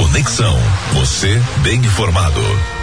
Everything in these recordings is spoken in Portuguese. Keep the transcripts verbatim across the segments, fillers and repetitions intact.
Conexão, você bem informado.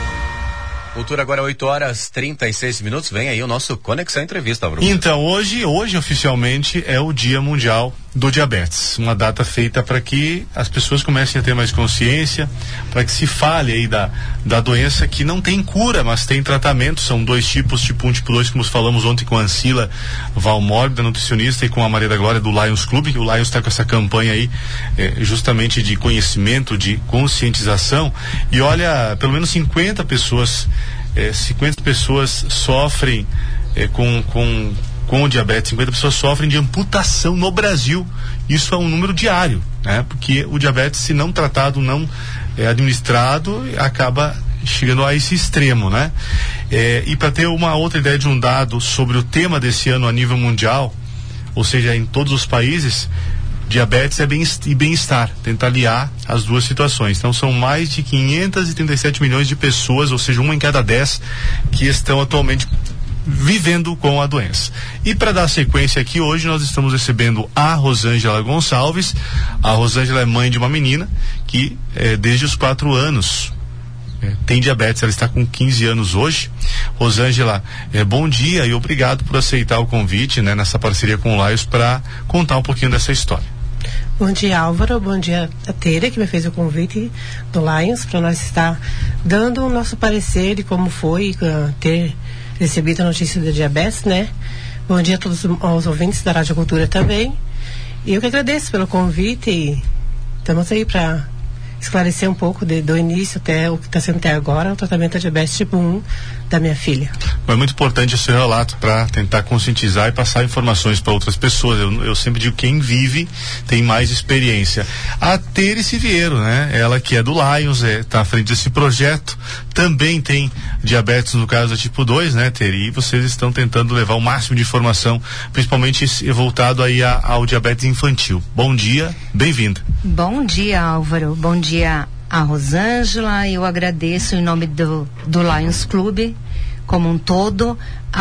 Cultura agora oito horas e trinta e seis minutos, vem aí o nosso Conexão Entrevista, Bruno. Então, hoje, hoje oficialmente é o Dia Mundial do Diabetes, uma data feita para que as pessoas comecem a ter mais consciência, para que se fale aí da, da doença que não tem cura, mas tem tratamento. São dois tipos, tipo um, tipo dois, como falamos ontem com a Ancila Valmórbida, nutricionista, e com a Maria da Glória do Lions Club. O Lions está com essa campanha aí, eh, justamente de conhecimento, de conscientização, e olha, pelo menos cinquenta pessoas É, cinquenta pessoas sofrem é, com, com, com diabetes, cinquenta pessoas sofrem de amputação no Brasil. Isso é um número diário, né? Porque o diabetes, se não tratado, não é, administrado, acaba chegando a esse extremo, né? É, e para ter uma outra ideia de um dado sobre o tema desse ano a nível mundial, ou seja, em todos os países, diabetes é bem, e bem-estar, tentar aliar as duas situações. Então são mais de quinhentos e trinta e sete milhões de pessoas, ou seja, uma em cada dez, que estão atualmente vivendo com a doença. E para dar sequência aqui, hoje nós estamos recebendo a Rosângela Gonçalves. A Rosângela é mãe de uma menina que eh, desde os quatro anos eh, tem diabetes. Ela está com quinze anos hoje. Rosângela, eh, bom dia e obrigado por aceitar o convite, né, nessa parceria com o Lions, para contar um pouquinho dessa história. Bom dia, Álvaro. Bom dia a Tere, que me fez o convite do Lions para nós estar dando o nosso parecer de como foi uh, ter recebido a notícia do diabetes, né? Bom dia a todos os ouvintes da Rádio Cultura também. E eu que agradeço pelo convite e estamos aí para esclarecer um pouco de, do início até o que está sendo até agora, o tratamento da diabetes tipo um da minha filha. É muito importante esse relato para tentar conscientizar e passar informações para outras pessoas. Eu, eu sempre digo, quem vive tem mais experiência. A Tere Siviero, né? Ela que é do Lions, é, tá à frente desse projeto, também tem diabetes, no caso tipo dois, né, Tere? E vocês estão tentando levar o máximo de informação, principalmente voltado aí a, ao diabetes infantil. Bom dia, bem-vinda. Bom dia, Álvaro. Bom dia a Rosângela. Eu agradeço em nome do, do Lions Club como um todo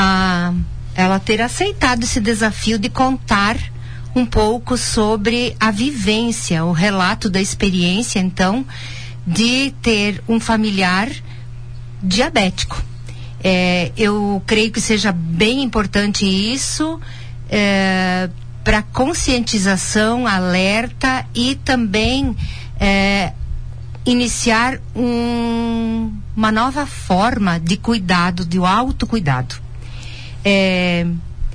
a ela ter aceitado esse desafio de contar um pouco sobre a vivência, o relato da experiência, então, de ter um familiar diabético. É, eu creio que seja bem importante isso, é, para conscientização, alerta e também é, iniciar um, uma nova forma de cuidado, de autocuidado. É,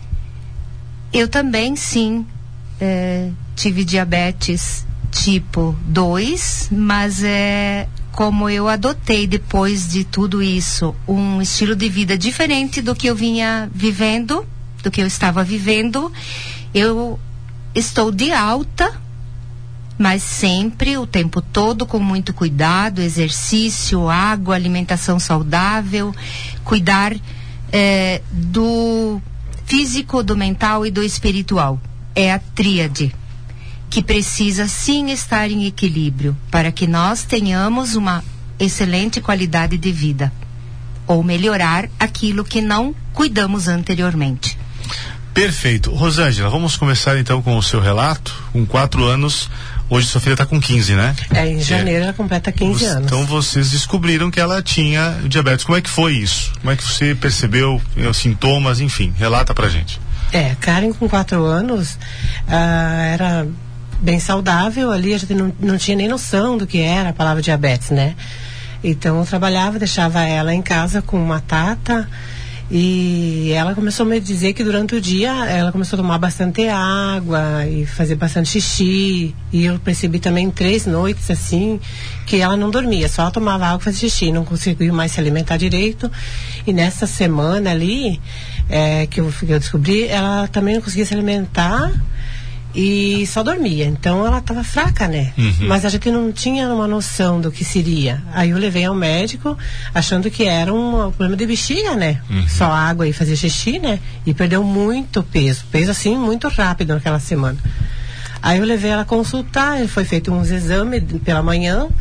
eu também, sim, é, tive diabetes tipo dois, mas é, como eu adotei depois de tudo isso um estilo de vida diferente do que eu vinha vivendo, do que eu estava vivendo, eu estou de alta, mas sempre, o tempo todo, com muito cuidado, exercício, água, alimentação saudável, cuidar é, do físico, do mental e do espiritual. É a tríade que precisa sim estar em equilíbrio para que nós tenhamos uma excelente qualidade de vida ou melhorar aquilo que não cuidamos anteriormente. Perfeito. Rosângela, vamos começar então com o seu relato. Com quatro anos, hoje sua filha está com quinze, né? É, em janeiro é. Ela completa quinze anos. Então vocês descobriram que ela tinha diabetes. Como é que foi isso? Como é que você percebeu os sintomas, enfim, relata pra gente. É, Karen com quatro anos ah, era bem saudável ali, a gente não, não tinha nem noção do que era a palavra diabetes, né? Então eu trabalhava, deixava ela em casa com uma tata. E ela começou a me dizer que durante o dia ela começou a tomar bastante água e fazer bastante xixi. E eu percebi também três noites assim que ela não dormia, só tomava água e fazia xixi, não conseguiu mais se alimentar direito. E nessa semana ali é, que, eu, que eu descobri, ela também não conseguia se alimentar e só dormia. Então ela estava fraca, né? Uhum. Mas a gente não tinha uma noção do que seria. Aí eu levei ao médico achando que era um, um problema de bexiga, né? Uhum. Só água e fazer xixi, né? E perdeu muito peso, peso assim muito rápido naquela semana. Aí eu levei ela a consultar, foi feito uns exames pela manhã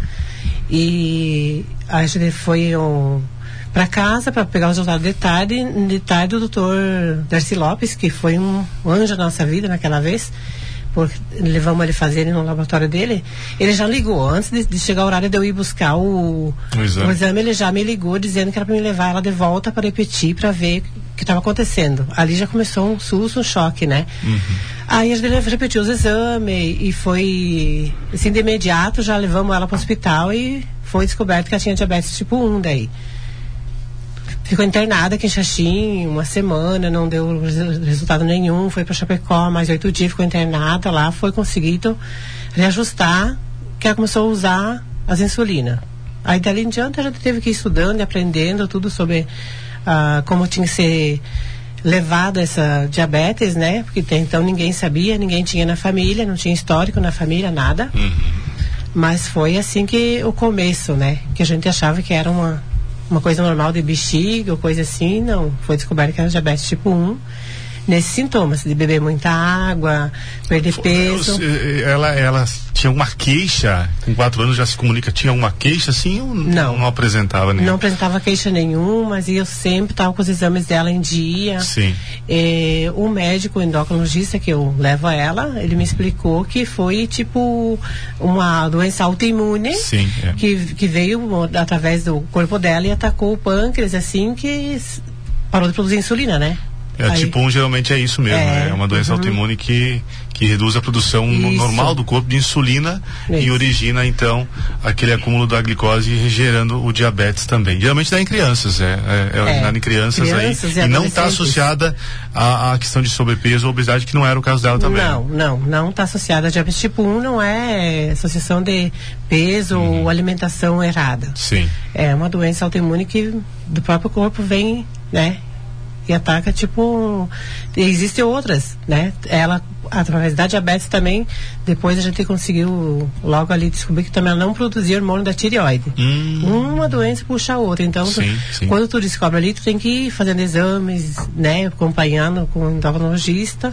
e a gente foi um, para casa para pegar os resultados de tarde. De tarde o doutor Darcy Lopes, que foi um anjo na nossa vida naquela vez, por, levamos ele fazer no laboratório dele, ele já ligou, antes de, de chegar o horário de eu ir buscar o, o, exame. o exame, ele já me ligou dizendo que era para me levar ela de volta para repetir, para ver o que estava acontecendo. Ali já começou um susto, um choque, né? Uhum. Aí a gente repetiu os exames e foi, assim, de imediato já levamos ela para o hospital e foi descoberto que ela tinha diabetes tipo um daí. Ficou internada aqui em Xaxim uma semana, não deu resultado nenhum, foi para Chapecó, mais oito dias, ficou internada lá, foi conseguido reajustar, que ela começou a usar as insulinas. Aí dali em diante a gente teve que ir estudando e aprendendo tudo sobre ah, como tinha que ser levada essa diabetes, né? Porque até então ninguém sabia, ninguém tinha na família, não tinha histórico na família, nada. Uhum. Mas foi assim que o começo, né? Que a gente achava que era uma uma coisa normal de bexiga ou coisa assim, não. Foi descoberto que era diabetes tipo um. Nesses sintomas, de beber muita água, perder peso. Ela, ela tinha uma queixa, com quatro anos já se comunica, tinha uma queixa assim ou não, não apresentava nenhuma? Não apresentava queixa nenhuma, mas eu sempre estava com os exames dela em dia. Sim. É, o médico, o endocrinologista que eu levo a ela, ele me explicou que foi tipo uma doença autoimune. Sim, é. que, que veio através do corpo dela e atacou o pâncreas, assim, que parou de produzir insulina, né? É, Aí, tipo um geralmente é isso mesmo, é, né? É uma doença uhum. autoimune que, que reduz a produção isso. normal do corpo de insulina isso. e origina então aquele acúmulo da glicose gerando o diabetes também. Geralmente dá em crianças, é, é, é originado em crianças, crianças aí e, e não está associada à, à questão de sobrepeso ou obesidade, que não era o caso dela também. Não, não, não está associada a diabetes tipo um, não é associação de peso uhum. ou alimentação errada. Sim. É uma doença autoimune que do próprio corpo vem, né? E ataca, tipo, existem outras, né? Ela, através da diabetes também, depois a gente conseguiu logo ali descobrir que também ela não produzia hormônio da tireoide. Hum. Uma doença puxa a outra, então sim, tu, sim. quando tu descobre ali, tu tem que ir fazendo exames, né? Acompanhando com o endocrinologista.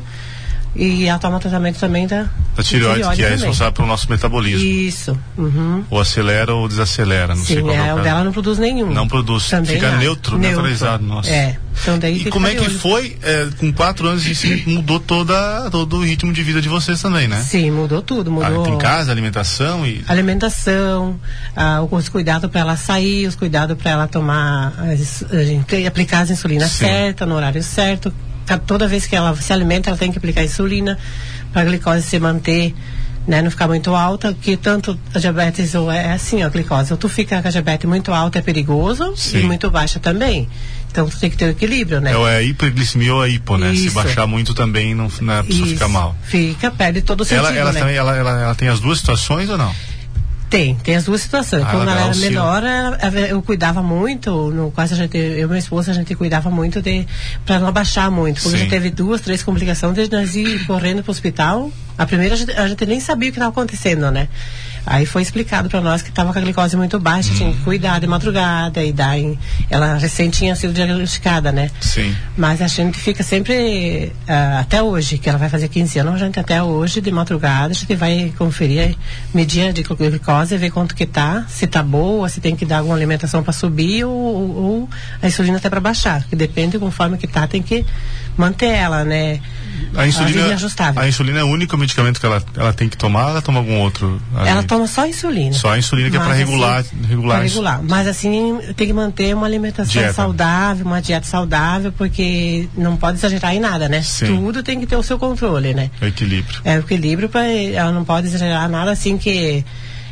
E ela toma tratamento também da, da tireoide, tireoide que é também. responsável pelo nosso metabolismo. Isso. Uhum. Ou acelera ou desacelera, não Sim, sei qual é, é o o dela não produz nenhum. Não produz, também fica neutro, neutralizado, nossa. É. Então daí e como é que olho. foi, é, com quatro anos, isso mudou toda, todo o ritmo de vida de vocês também, né? Sim, mudou tudo, mudou. Ah, em casa, alimentação e... Alimentação, ah, os cuidados para ela sair, os cuidados para ela tomar, a gente aplicar as insulinas certas, no horário certo. Toda vez que ela se alimenta, ela tem que aplicar insulina para a glicose se manter, né, não ficar muito alta, que tanto a diabetes ou é assim, a glicose, ou tu fica com a diabetes muito alta é perigoso. Sim. E muito baixa também. Então tu tem que ter o equilíbrio, né? É, ou é a hiperglicemia ou a hipo, né? Isso. Se baixar muito também não, não a pessoa fica mal. Fica, perde todo o sentido, ela, ela né? Também, ela, ela, ela tem as duas situações ou não? Tem, tem as duas situações. Ah, Quando ela era auxílio. menor, ela, eu cuidava muito, no quase a gente, eu e minha esposa, a gente cuidava muito de, pra não abaixar muito, porque Sim. a gente teve duas, três complicações desde nós ir correndo pro hospital. A primeira a gente, a gente nem sabia o que estava acontecendo, né? Aí foi explicado para nós que estava com a glicose muito baixa, hum. tinha que cuidar de madrugada e daí ela recém tinha sido diagnosticada, né? Sim. Mas a gente fica sempre, uh, até hoje, que ela vai fazer quinze anos, a gente até hoje, de madrugada, a gente vai conferir, medir a glicose, ver quanto que tá, se tá boa, se tem que dar alguma alimentação para subir ou, ou, ou a insulina até para baixar, que depende conforme que tá, tem que manter ela, né? A insulina, ajustável. A insulina é o único medicamento que ela, ela tem que tomar, ou ela toma algum outro? Ali? Ela toma só insulina. Só a insulina que Mas, é para regular, assim, regular. Pra regular. Mas assim, tem que manter uma alimentação dieta. saudável, uma dieta saudável, porque não pode exagerar em nada, né? Sim. Tudo tem que ter o seu controle, né? O equilíbrio. É, o equilíbrio, pra, ela não pode exagerar nada assim que,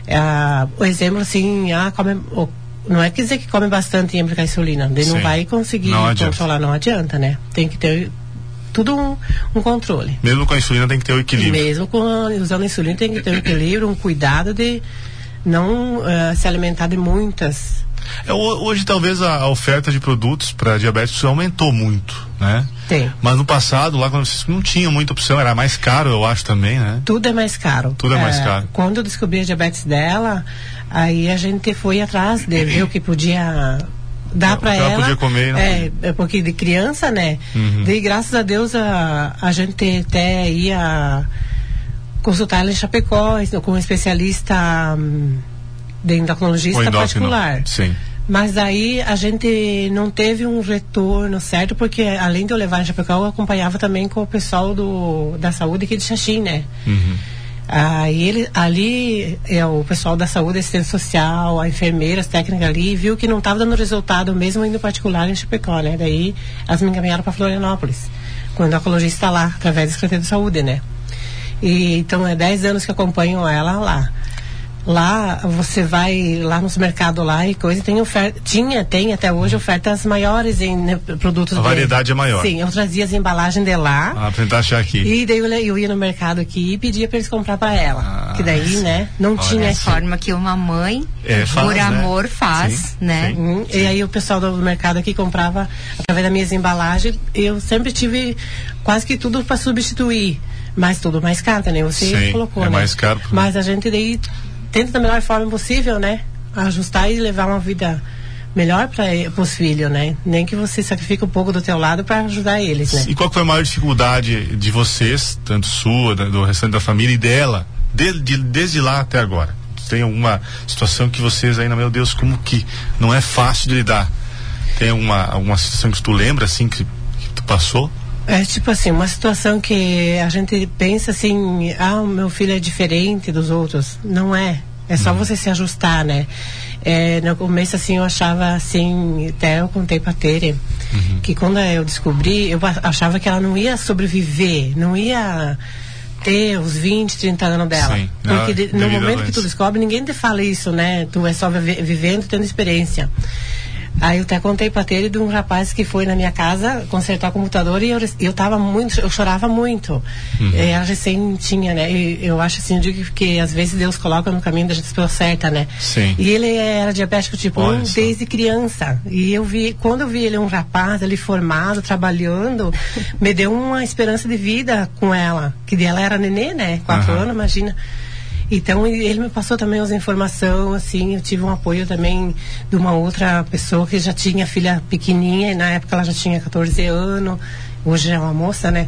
é, o exemplo assim, ah, come, oh, não é quer dizer que come bastante e aplicar insulina, daí não vai conseguir não controlar, não adianta, né? Tem que ter tudo um, um controle. Mesmo com a insulina tem que ter o equilíbrio. Mesmo com a, usando a insulina tem que ter um equilíbrio, um cuidado de não uh, se alimentar de muitas. É, hoje talvez a, a oferta de produtos para diabetes aumentou muito, né? Tem. Mas no passado, lá quando vocês não tinha muita opção, era mais caro, eu acho também, né? Tudo é mais caro. Tudo é, é mais caro. Quando eu descobri a diabetes dela, aí a gente foi atrás de ver o que podia dá para ela, ela podia comer, é, é porque de criança, né? Uhum. Daí graças a Deus a, a gente até ia consultar ela em Chapecó com um especialista um, de endocrinologista particular. Sim. Mas aí a gente não teve um retorno certo, porque além de eu levar em Chapecó, eu acompanhava também com o pessoal do, da saúde aqui de Xaxim, né? Uhum. Aí ele, ali é, o pessoal da saúde, assistência social, a enfermeira, as técnicas ali, viu que não estava dando resultado mesmo indo particular em Chapecó, né? Daí elas me encaminharam para Florianópolis, quando a oncologista está lá, através da Secretaria de Saúde, né? E, então é dez anos que acompanho ela lá. Lá você vai lá nos mercados lá e coisa, tem oferta, tinha, tem até hoje ofertas maiores em, né, produtos. A variedade é maior. Sim, eu trazia as embalagens de lá. Ah, pra tentar achar aqui. E daí eu, eu ia no mercado aqui e pedia para eles comprar para ela. Ah, que daí, sim, né, não olha, tinha. É a forma que uma mãe, é, faz, por amor, né? faz, sim, né? Sim, uhum. Sim. E aí o pessoal do mercado aqui comprava através das minhas embalagens. Eu sempre tive quase que tudo para substituir, mas tudo mais caro, né? Você sim, colocou, é né? mais caro. Mas a gente daí tenta da melhor forma possível, né? Ajustar e levar uma vida melhor para os filhos, né? Nem que você sacrifique um pouco do teu lado para ajudar eles, né? E qual foi a maior dificuldade de vocês, tanto sua, do restante da família e dela, de, de, desde lá até agora? Tem alguma situação que vocês ainda, meu Deus, como que não é fácil de lidar? Tem alguma, alguma situação que tu lembra, assim, que, que tu passou? É tipo assim, uma situação que a gente pensa assim, ah, o meu filho é diferente dos outros. Não é. É só uhum. você se ajustar, né? É, no começo, assim, eu achava assim, até eu contei pra Tere, uhum. que quando eu descobri, eu achava que ela não ia sobreviver, não ia ter os vinte, trinta anos dela. Sim. Porque ah, de, no momento que tu descobre, ninguém te fala isso, né? Tu é só vive, vivendo, tendo experiência. Aí eu até contei pra Tere de um rapaz que foi na minha casa consertar o computador e eu, eu tava muito, eu chorava muito. Uhum. É, a recém tinha, né? E eu acho assim, eu digo que às vezes Deus coloca no caminho da gente pessoa certa, né? Sim. E ele era diabético tipo um desde criança. E eu vi, quando eu vi ele um rapaz ali formado, trabalhando, me deu uma esperança de vida com ela. Que ela era nenê, né? Quatro uhum. anos, imagina. Então ele me passou também as informações, assim, eu tive um apoio também de uma outra pessoa que já tinha filha pequenininha, e na época ela já tinha quatorze anos, hoje é uma moça, né?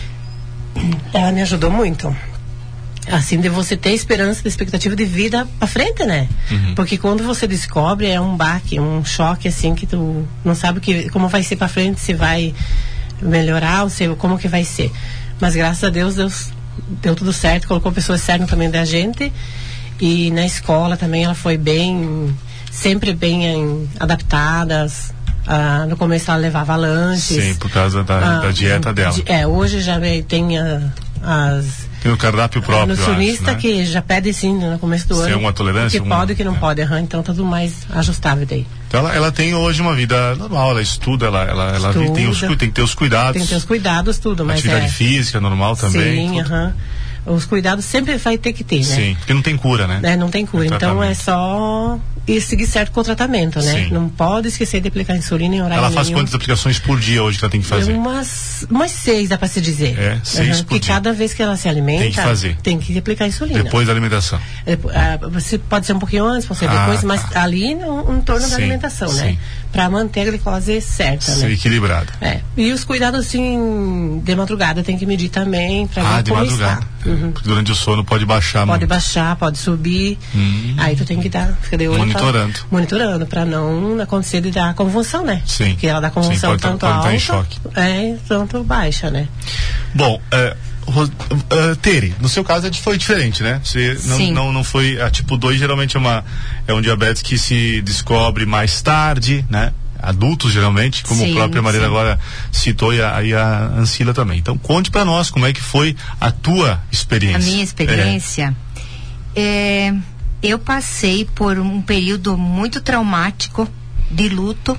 Ela me ajudou muito. Assim, de você ter esperança, de expectativa de vida pra frente, né? Uhum. Porque quando você descobre, é um baque, um choque, assim, que tu não sabe que, como vai ser pra frente, se vai melhorar, ou se, como que vai ser. Mas graças a Deus, Deus deu tudo certo, colocou pessoas certas no caminho da gente. E na escola também ela foi bem, sempre bem em, adaptadas. Ah, no começo ela levava lanches. Sim, por causa da, ah, da dieta dela. De, é, hoje já tem a, as... Tem o cardápio próprio, a nutricionista, acho, né? que já pede sim no começo do Sem ano. Tem uma tolerância? O que pode e o que não é. pode, uhum, então tá tudo mais ajustável daí. Então ela, ela tem hoje uma vida normal, ela estuda, ela, ela, ela estuda, tem, os, tem que ter os cuidados. Tem que ter os cuidados, tudo. Mas atividade é, física normal também. Sim, aham. Os cuidados sempre vai ter que ter, né? Sim, porque não tem cura, né? É, não tem cura. É então é só ir seguir certo com o tratamento, né? Sim. Não pode esquecer de aplicar insulina em horário Ela faz nenhum. Quantas aplicações por dia hoje que ela tem que fazer? Umas, umas seis, dá pra se dizer. É, seis uhum, por que dia. cada vez que ela se alimenta, tem que fazer. Tem que aplicar insulina. Depois da alimentação. É, você pode ser um pouquinho antes, pode ser ah, depois, mas tá. ali no, em torno sim, da alimentação, sim. né? Pra manter a glicose certa, sim, né? Equilibrada. É. E os cuidados, assim, de madrugada tem que medir também, pra ah, ver de como madrugada. está. Uhum. Porque durante o sono pode baixar Pode muito. baixar, pode subir. Hum. Aí tu tem que dar, fica de olho monitorando. Pra, monitorando, pra não acontecer de dar convulsão, né? Sim. Porque ela dá convulsão sim, pode, tanto pode alta, estar em choque. É, tanto baixa, né? Bom, é, uh, Tere, no seu caso foi diferente, né? Você não, não, não foi, a tipo dois geralmente é uma, é um diabetes que se descobre mais tarde, né? Adultos geralmente, como sim, a própria Maria agora citou, e a, e a Ancila também. Então conte pra nós como é que foi a tua experiência. A minha experiência é. É, eu passei por um período muito traumático de luto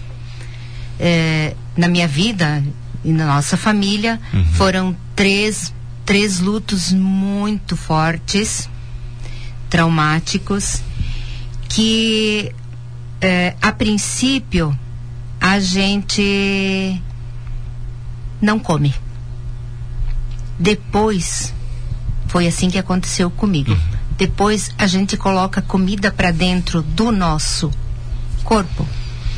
é, na minha vida e na nossa família. Uhum. Foram três três lutos muito fortes, traumáticos, que é, a princípio a gente não come. Depois foi assim que aconteceu comigo. Uhum. Depois a gente coloca comida para dentro do nosso corpo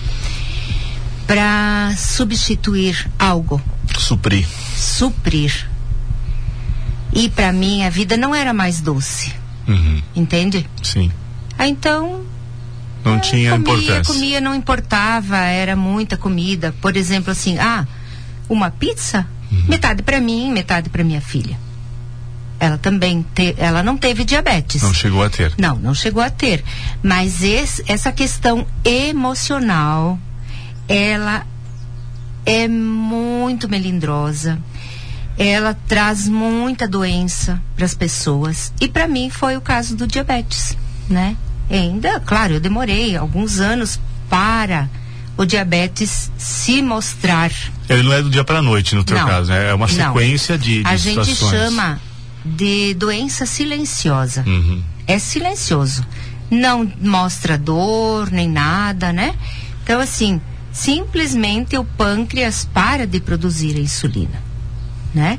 para substituir algo. Suprir. Suprir. E para mim a vida não era mais doce. Uhum. Entende? Sim. Ah, então Não é, tinha comia, importância. Comia, não importava, era muita comida. Por exemplo, assim, ah, uma pizza, uhum. metade para mim, metade para minha filha. Ela também, te, ela não teve diabetes. Não chegou a ter. Não, não chegou a ter. Mas esse, essa questão emocional, ela é muito melindrosa. Ela traz muita doença para as pessoas. E para mim foi o caso do diabetes, né? E ainda, claro, eu demorei alguns anos para o diabetes se mostrar. Ele não é do dia para a noite, no teu não, caso, né? É uma sequência não. de, de a situações. A gente chama de doença silenciosa. Uhum. É silencioso. Não mostra dor, nem nada, né? Então, assim, simplesmente o pâncreas para de produzir a insulina, né?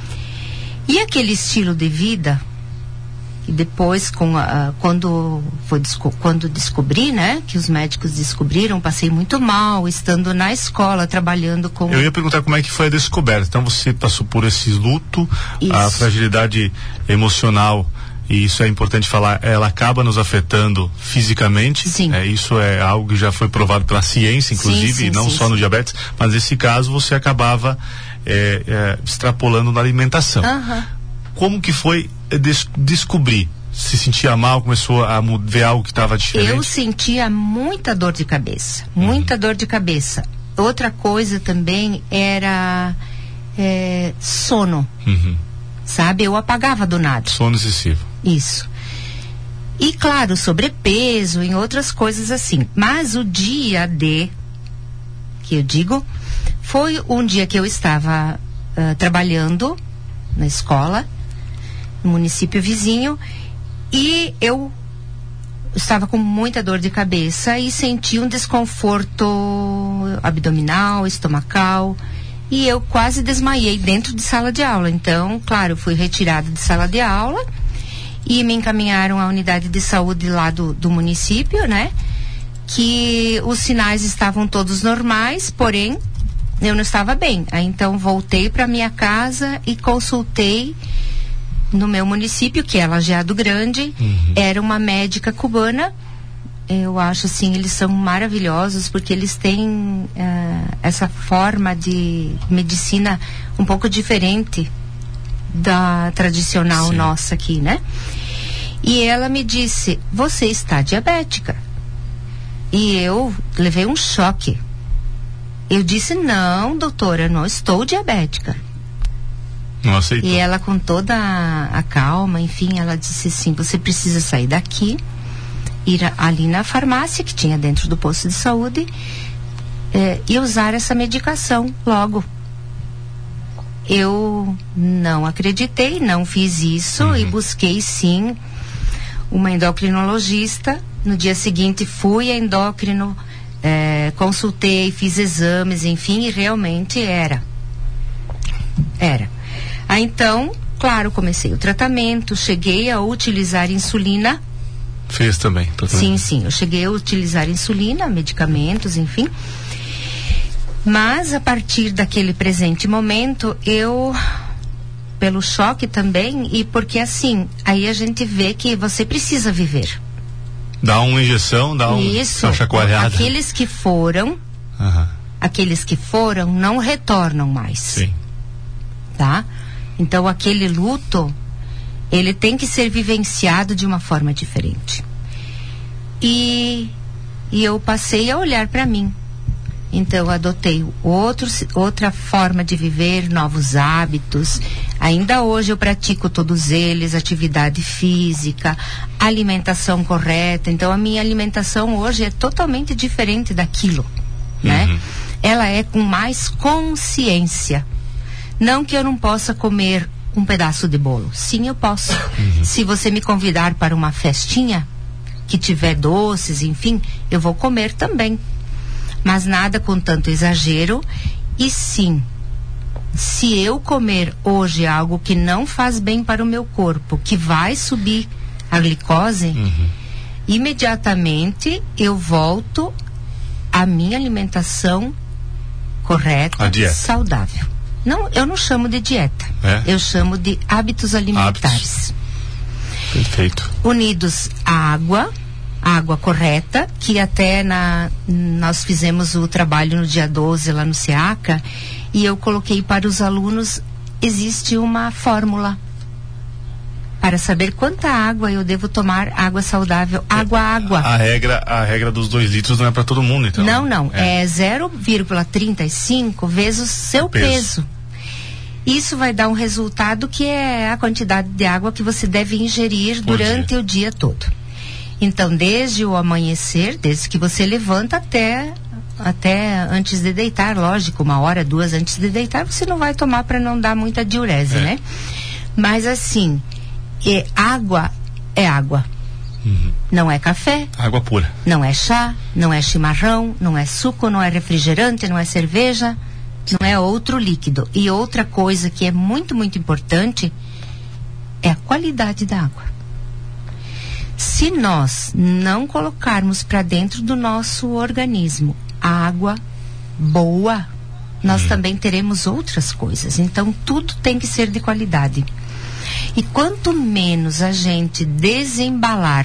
E aquele estilo de vida, que depois, com a, quando, foi, quando descobri, né? Que os médicos descobriram, passei muito mal, estando na escola, trabalhando com... Eu ia perguntar como é que foi a descoberta. Então você passou por esse luto, isso. A fragilidade emocional, e isso é importante falar, ela acaba nos afetando fisicamente. Sim. É, isso é algo que já foi provado pela ciência, inclusive, sim, sim, não sim, só sim. no diabetes, mas nesse caso você acabava é, é, extrapolando na alimentação. Uhum. Como que foi des- descobrir? Se sentia mal, começou a ver algo que estava diferente? Eu sentia muita dor de cabeça, muita uhum. dor de cabeça. Outra coisa também era é, sono, uhum. sabe? Eu apagava do nada. Sono excessivo. Isso. E claro, sobrepeso, em outras coisas assim. Mas o dia D, que eu digo, foi um dia que eu estava uh, trabalhando na escola, no município vizinho, e eu estava com muita dor de cabeça e senti um desconforto abdominal, estomacal, e eu quase desmaiei dentro de sala de aula. Então, claro, fui retirada de sala de aula e me encaminharam à unidade de saúde lá do, do município, né? Que os sinais estavam todos normais, porém eu não estava bem. Aí então voltei para minha casa e consultei no meu município, que é Lajeado Grande. Uhum. Era uma médica cubana. Eu acho assim, eles são maravilhosos porque eles têm uh, essa forma de medicina um pouco diferente da tradicional Sim. nossa aqui, né? E ela me disse, você está diabética. E eu levei um choque. Eu disse, não, doutora, eu não estou diabética. Não aceitou. E ela, com toda a, a calma, enfim, ela disse assim, você precisa sair daqui, ir a, ali na farmácia que tinha dentro do posto de saúde eh, e usar essa medicação logo. Eu não acreditei, não fiz isso uhum. e busquei sim uma endocrinologista. No dia seguinte fui a endócrino, eh, consultei, fiz exames, enfim, e realmente era. Era. Aí então, claro, comecei o tratamento, cheguei a utilizar insulina. Fez também? Sim, sim, eu cheguei a utilizar insulina, medicamentos, enfim. Mas a partir daquele presente momento, eu, pelo choque também, e porque assim, aí a gente vê que você precisa viver. Dá uma injeção, dá um, Isso, uma chacoalhada. Aqueles que foram, uhum. aqueles que foram não retornam mais. Sim. Tá? Então aquele luto, ele tem que ser vivenciado de uma forma diferente. E, e eu passei a olhar para mim. Então, adotei outro, outra forma de viver, novos hábitos. Ainda hoje eu pratico todos eles, atividade física, alimentação correta. Então, a minha alimentação hoje é totalmente diferente daquilo, uhum. né? Ela é com mais consciência. Não que eu não possa comer um pedaço de bolo. Sim, eu posso. Uhum. Se você me convidar para uma festinha, que tiver doces, enfim, eu vou comer também. Mas nada com tanto exagero. E sim, se eu comer hoje algo que não faz bem para o meu corpo, que vai subir a glicose, uhum. imediatamente eu volto à minha alimentação correta, saudável. Não, eu não chamo de dieta, é? eu chamo de hábitos alimentares. Hábitos. Perfeito. Unidos à água, água correta, que até na, nós fizemos o trabalho no dia doze lá no SEACA, e eu coloquei para os alunos, existe uma fórmula para saber quanta água eu devo tomar, água saudável, água, água. A regra, a regra dos dois litros não é para todo mundo, então. Não, não, é, é zero vírgula trinta e cinco vezes o seu peso. peso. Isso vai dar um resultado que é a quantidade de água que você deve ingerir Por durante dia. o dia todo. Então, desde o amanhecer, desde que você levanta até até antes de deitar, lógico, uma hora, duas antes de deitar, você não vai tomar para não dar muita diurese, é. né? Mas assim, é, água é água. Uhum. Não é café. Água pura. Não é chá, não é chimarrão, não é suco, não é refrigerante, não é cerveja, não é outro líquido. E outra coisa que é muito, muito importante é a qualidade da água. Se nós não colocarmos para dentro do nosso organismo água boa, nós hum. também teremos outras coisas. Então, tudo tem que ser de qualidade. E quanto menos a gente desembalar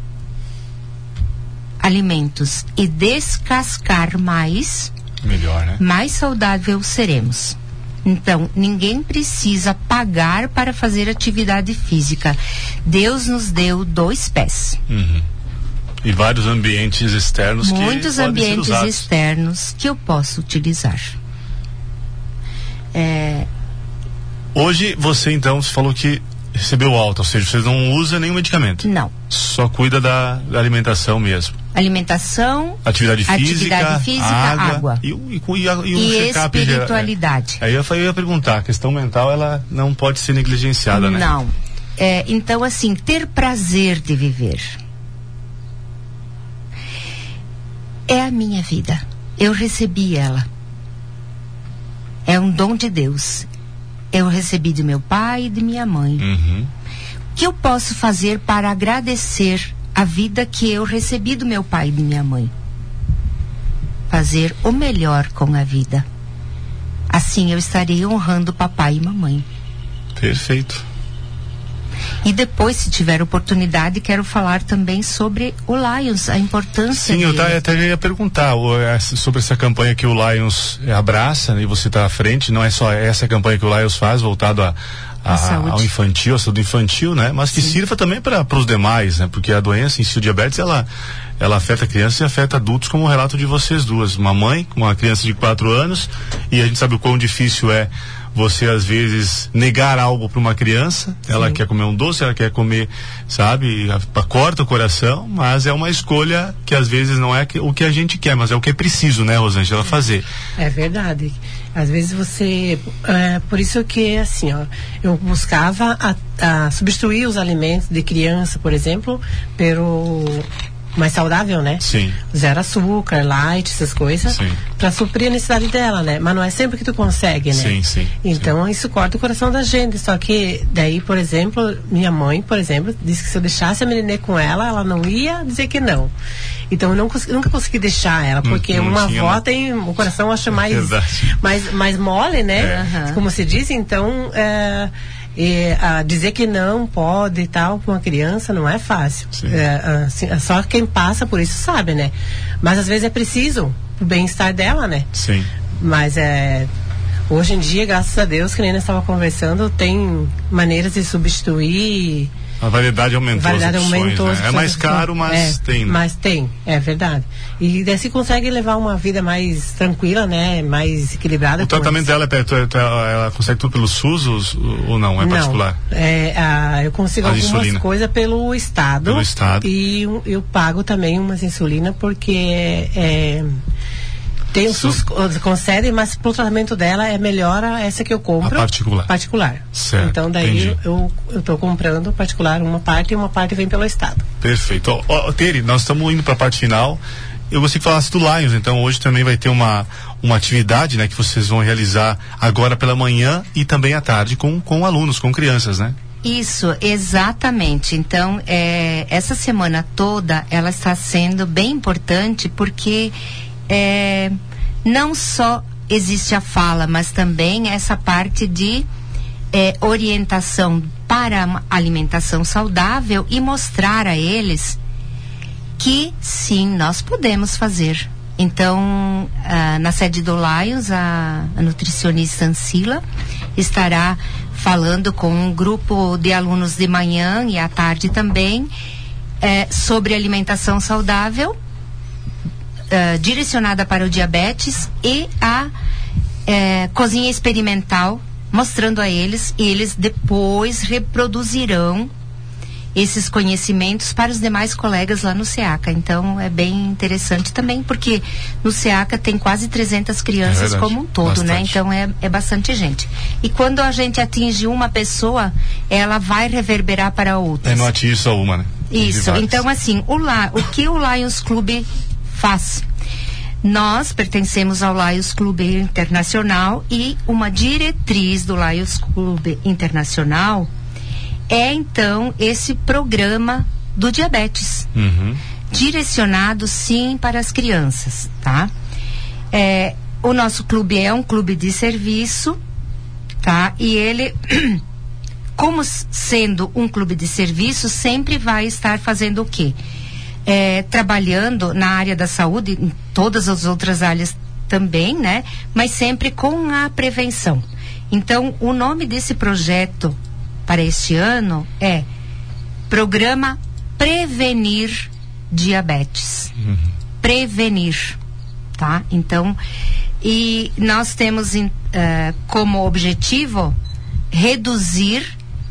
alimentos e descascar mais, melhor, né? mais saudável seremos. Então, ninguém precisa pagar para fazer atividade física. Deus nos deu dois pés. Uhum. E vários ambientes externos que Muitos podem ambientes ser usados. externos que eu posso utilizar. É... Hoje, você então, você falou que recebeu alta, ou seja, você não usa nenhum medicamento. Não. Só cuida da, da alimentação mesmo. Alimentação, atividade física, atividade física água, água. E, e, e, e, um e check-up espiritualidade. É. Aí eu, eu ia perguntar, a questão mental, ela não pode ser negligenciada, né? Não. É, então, assim, ter prazer de viver. É a minha vida. Eu recebi ela. É um dom de Deus. Eu recebi de meu pai e de minha mãe. Uhum. O que eu posso fazer para agradecer a vida que eu recebi do meu pai e de minha mãe? Fazer o melhor com a vida. Assim eu estarei honrando papai e mamãe. Perfeito. E depois, se tiver oportunidade, quero falar também sobre o Lions, a importância Sim, dele. eu até ia perguntar o, é, sobre essa campanha que o Lions abraça, né, e você está à frente. Não é só essa campanha que o Lions faz, voltado a, a, a ao infantil, a saúde infantil, né? Mas que Sim. sirva também para os demais, né? Porque a doença em si, o diabetes, ela, ela afeta crianças e afeta adultos, como o relato de vocês duas. Uma mãe com uma criança de quatro anos, e a gente sabe o quão difícil é você às vezes negar algo para uma criança. Ela Sim. quer comer um doce, ela quer comer, sabe, corta o coração, mas é uma escolha que às vezes não é o que a gente quer, mas é o que é preciso, né, Rosângela, fazer. É verdade. Às vezes você, é, por isso que assim, ó, eu buscava a, a substituir os alimentos de criança, por exemplo, pelo mais saudável, né? Sim. Zero açúcar, light, essas coisas, para suprir a necessidade dela, né? Mas não é sempre que tu consegue, né? Sim, sim. Então sim. isso corta o coração da gente. Só que daí, por exemplo, minha mãe, por exemplo, disse que se eu deixasse a Melinê com ela, ela não ia dizer que não. Então eu não cons- nunca consegui deixar ela, porque não, não uma avó tem o coração, acha mais, mais, mais mole, né? É. Como se diz, então é, E, a dizer que não pode e tal com uma criança não é fácil. É, assim, só quem passa por isso sabe, né? Mas às vezes é preciso o bem-estar dela, né? Sim. Mas é, hoje em dia, graças a Deus, que nem nós estávamos conversando, tem maneiras de substituir. A variedade aumentou. A variedade opções, aumentou. Né? É mais caro, mas é, tem. Né? Mas tem, é verdade. E daí se consegue levar uma vida mais tranquila, né? Mais equilibrada. O tratamento dela, é, ela consegue tudo pelo SUS ou não? É particular? Não, é, a, eu consigo a algumas insulina. coisas pelo Estado. Pelo Estado. E eu, eu pago também umas insulina porque é, tem o SUS concede, mas pro tratamento dela é melhor a, essa que eu compro. A particular. Particular. Certo. Então daí eu, eu tô comprando particular uma parte e uma parte vem pelo Estado. Perfeito. Ó, ó, Tere, nós estamos indo para a parte final. Eu gostaria que falasse do Lions, então hoje também vai ter uma, uma atividade, né, que vocês vão realizar agora pela manhã e também à tarde com, com alunos, com crianças, né? Isso, exatamente. Então, é, essa semana toda ela está sendo bem importante porque é, não só existe a fala, mas também essa parte de é, orientação para a alimentação saudável e mostrar a eles que sim, nós podemos fazer. Então, ah, na sede do Lions, a, a nutricionista Ancila estará falando com um grupo de alunos de manhã e à tarde também eh, sobre alimentação saudável, eh, direcionada para o diabetes, e a eh, cozinha experimental, mostrando a eles, e eles depois reproduzirão esses conhecimentos para os demais colegas lá no SEACA. Então é bem interessante também, porque no SEACA tem quase trezentas crianças, é como um todo, bastante, né? Então é, é bastante gente. E quando a gente atinge uma pessoa, ela vai reverberar para outras. É, não atinge só uma, né? Isso. Então, assim, o, La, o que o Lions Club faz? Nós pertencemos ao Lions Club Internacional, e uma diretriz do Lions Club Internacional é, então, esse programa do diabetes, uhum. direcionado, sim, para as crianças, tá? É, o nosso clube é um clube de serviço, tá? E ele, como sendo um clube de serviço, sempre vai estar fazendo o quê? É, trabalhando na área da saúde, em todas as outras áreas também, né? Mas sempre com a prevenção. Então, o nome desse projeto para este ano é Programa Prevenir Diabetes. Uhum. Prevenir, tá? Então, e nós temos uh, como objetivo reduzir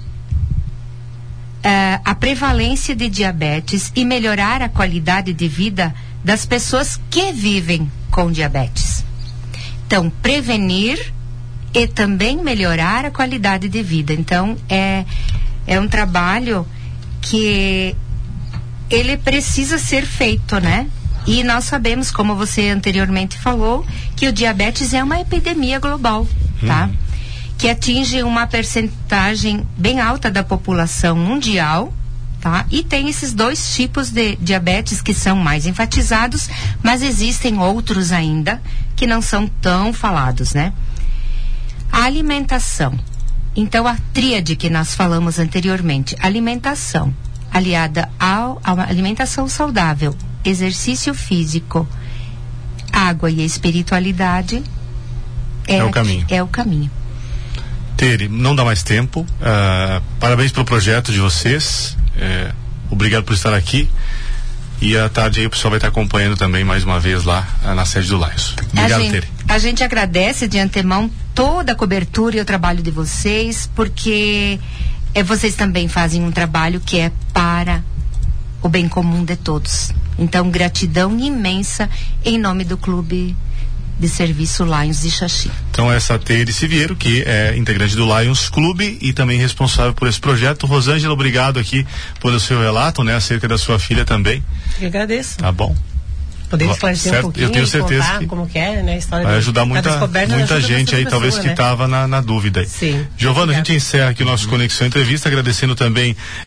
uh, a prevalência de diabetes e melhorar a qualidade de vida das pessoas que vivem com diabetes. Então, prevenir e também melhorar a qualidade de vida. Então, é, é um trabalho que ele precisa ser feito, né? E nós sabemos, como você anteriormente falou, que o diabetes é uma epidemia global, tá? Hum. Que atinge uma percentagem bem alta da população mundial, tá? E tem esses dois tipos de diabetes que são mais enfatizados, mas existem outros ainda que não são tão falados, né? A alimentação. Então, a tríade que nós falamos anteriormente, alimentação aliada ao, a uma alimentação saudável, exercício físico, água e a espiritualidade é, é o caminho. É o caminho. Tere, não dá mais tempo. Uh, parabéns pelo projeto de vocês. É, obrigado por estar aqui. E à tarde aí o pessoal vai estar acompanhando também mais uma vez lá na sede do Lions. Obrigado, a gente, Tere. A gente agradece de antemão toda a cobertura e o trabalho de vocês, porque é, vocês também fazem um trabalho que é para o bem comum de todos. Então, gratidão imensa em nome do Clube de Serviço Lions de Xaxim. Então, essa Tere Siviero, que é integrante do Lions Clube e também responsável por esse projeto. Rosângela, obrigado aqui pelo seu relato, né, acerca da sua filha também. Eu agradeço. Tá bom. Poder esclarecer um pouquinho, eu tenho certeza contar que como que é, né, a história vai de, ajudar muita, muita gente aí, talvez, pessoa, que estava, né, na, na dúvida. Sim. Giovana, a gente encerra aqui o nosso Conexão Entrevista, agradecendo também